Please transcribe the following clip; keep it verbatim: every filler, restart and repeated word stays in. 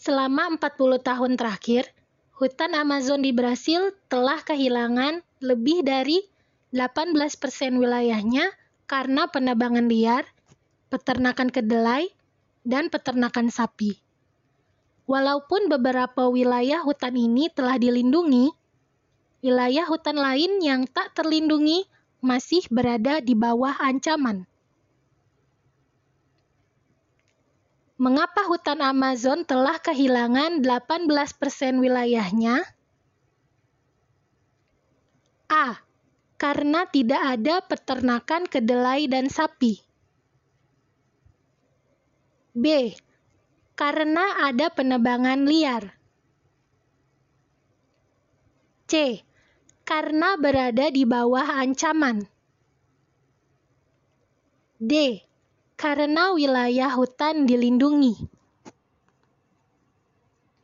Selama empat puluh tahun terakhir, hutan Amazon di Brasil telah kehilangan lebih dari delapan belas persen wilayahnya karena penebangan liar, peternakan kedelai, dan peternakan sapi. Walaupun beberapa wilayah hutan ini telah dilindungi, wilayah hutan lain yang tak terlindungi masih berada di bawah ancaman. Mengapa hutan Amazon telah kehilangan delapan belas persen wilayahnya? A. Karena tidak ada peternakan kedelai dan sapi. B. Karena ada penebangan liar. C. Karena berada di bawah ancaman. D. Karena wilayah hutan dilindungi.